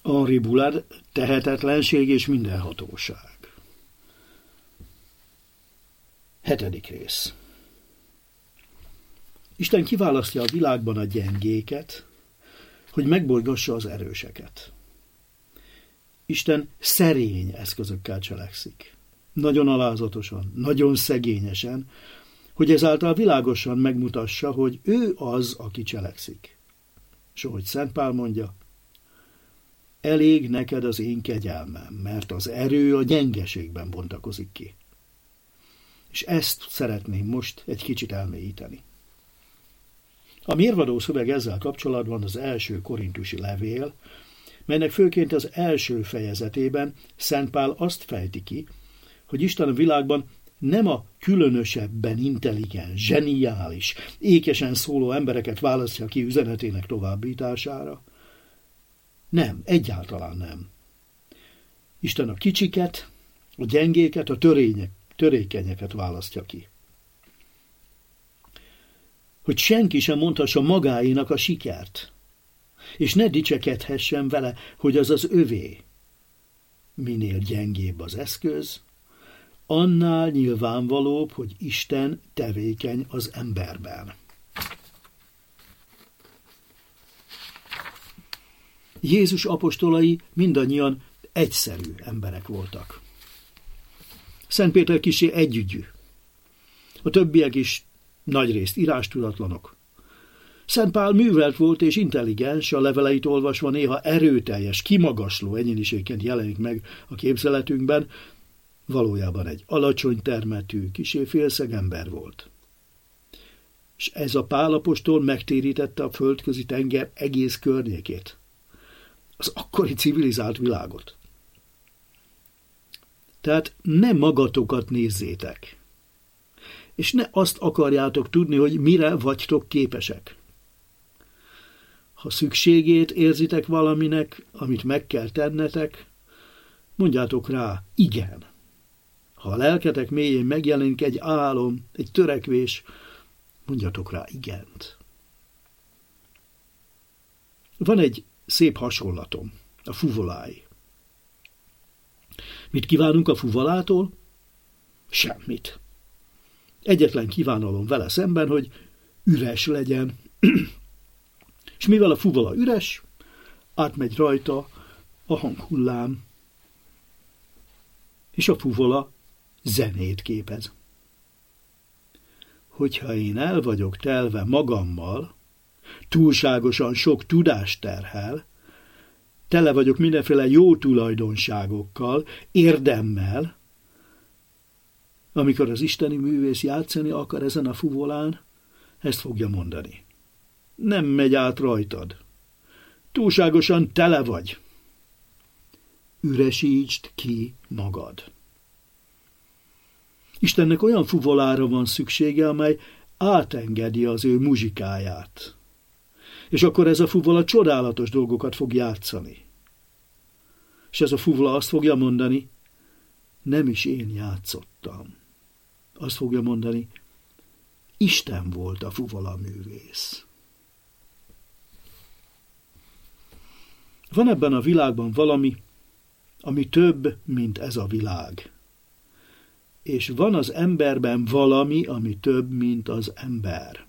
Henri Boulard, tehetetlenség és mindenhatóság. 7. rész. Isten kiválasztja a világban a gyengéket, hogy megbolygassa az erőseket. Isten szerény eszközökkel cselekszik. Nagyon alázatosan, nagyon szegényesen, hogy ezáltal világosan megmutassa, hogy ő az, aki cselekszik. És ahogy Szent Pál mondja, elég neked az én kegyelmem, mert az erő a gyengeségben bontakozik ki. És ezt szeretném most egy kicsit elmélyíteni. A mérvadó szöveg ezzel kapcsolatban az első korintusi levél, melynek főként az első fejezetében Szent Pál azt fejti ki, hogy Isten a világban nem a különösebben intelligens, zseniális, ékesen szóló embereket választja ki üzenetének továbbítására. Nem, egyáltalán nem. Isten a kicsiket, a gyengéket, a törékenyeket választja ki. Hogy senki sem mondhassa magáénak a sikert, és ne dicsekedhessen vele, hogy az az övé. Minél gyengébb az eszköz, annál nyilvánvalóbb, hogy Isten tevékeny az emberben. Jézus apostolai mindannyian egyszerű emberek voltak. Szent Péter kissé együgyű. A többiek is nagyrészt írástudatlanok. Szent Pál művelt volt és intelligens, a leveleit olvasva néha erőteljes, kimagasló egyéniségként jelenik meg a képzeletünkben, valójában egy alacsony termetű, kissé félszeg ember volt. És ez a Pál apostol megtérítette a földközi tenger egész környékét, az akkori civilizált világot. Tehát ne magatokat nézzétek, és ne azt akarjátok tudni, hogy mire vagytok képesek. Ha szükségét érzitek valaminek, amit meg kell tennetek, mondjátok rá, igen. Ha a lelketek mélyén megjelenik egy álom, egy törekvés, mondjatok rá igent. Van egy szép hasonlatom, a fuvoláé. Mit kívánunk a fuvolától? Semmit. Egyetlen kívánalom vele szemben, hogy üres legyen. És mivel a fuvola üres, átmegy rajta a hanghullám, és a fuvola zenét képez. Hogyha én el vagyok telve magammal, túlságosan sok tudást terhel, tele vagyok mindenféle jó tulajdonságokkal, érdemmel, amikor az isteni művész játszani akar ezen a fuvolán, ezt fogja mondani. Nem megy át rajtad. Túlságosan tele vagy. Üresítsd ki magad. Istennek olyan fuvolára van szüksége, amely átengedi az ő muzsikáját. És akkor ez a fuvola csodálatos dolgokat fog játszani. És ez a fuvola azt fogja mondani, nem is én játszottam. Azt fogja mondani, Isten volt a fuvola művész. Van ebben a világban valami, ami több, mint ez a világ. És van az emberben valami, ami több, mint az ember.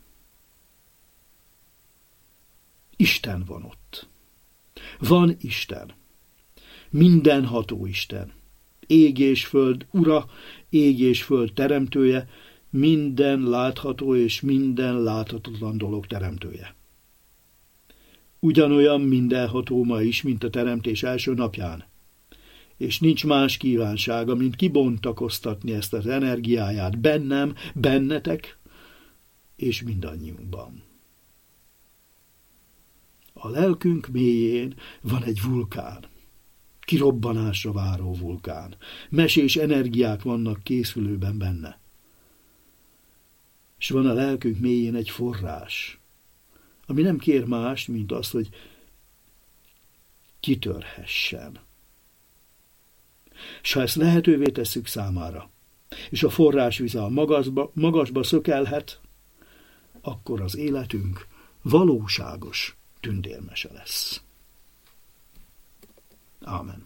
Isten van ott. Van Isten. Mindenható Isten. Ég és föld ura, ég és föld teremtője, minden látható és minden láthatatlan dolog teremtője. Ugyanolyan mindenható ma is, mint a teremtés első napján. És nincs más kívánsága, mint kibontakoztatni ezt az energiáját bennem, bennetek, és mindannyiunkban. A lelkünk mélyén van egy vulkán, kirobbanásra váró vulkán. Mesés energiák vannak készülőben benne. És van a lelkünk mélyén egy forrás, ami nem kér mást, mint azt, hogy kitörhessen. És ha ezt lehetővé tesszük számára, és a forrásvize a magasba szökelhet, akkor az életünk valóságos tündérmese lesz. Ámen.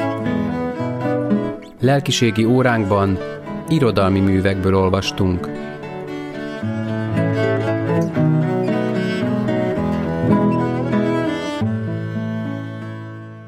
Lelkiségi óránkban irodalmi művekből olvastunk.